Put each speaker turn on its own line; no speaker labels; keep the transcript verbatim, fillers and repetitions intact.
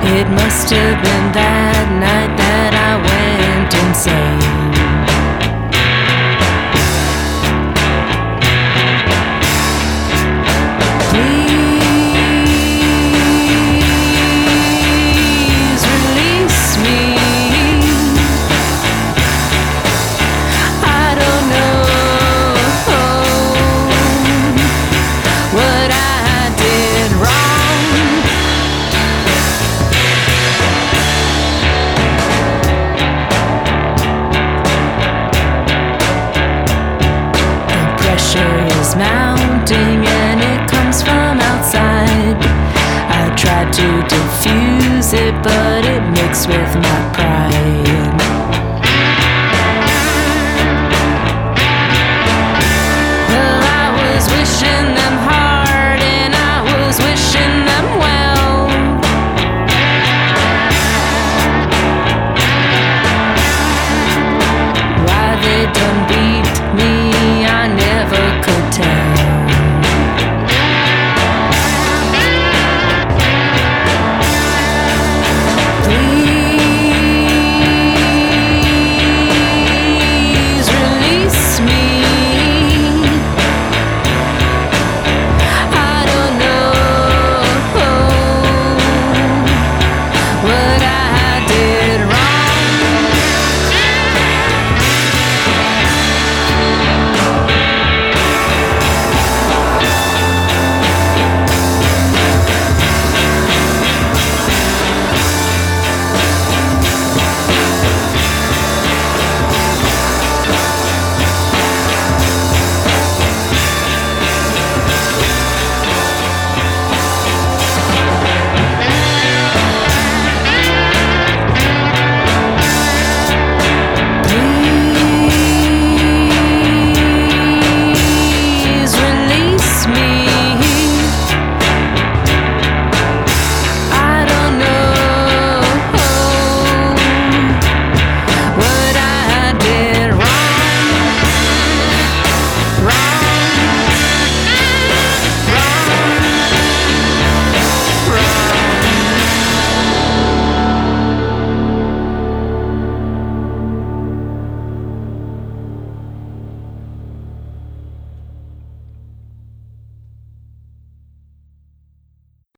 It must have been that night that I went insane. Please release me. I don't know what I did wrong. The pressure is mounting and it comes from outside. I tried to diffuse it, but it mixed with my pride.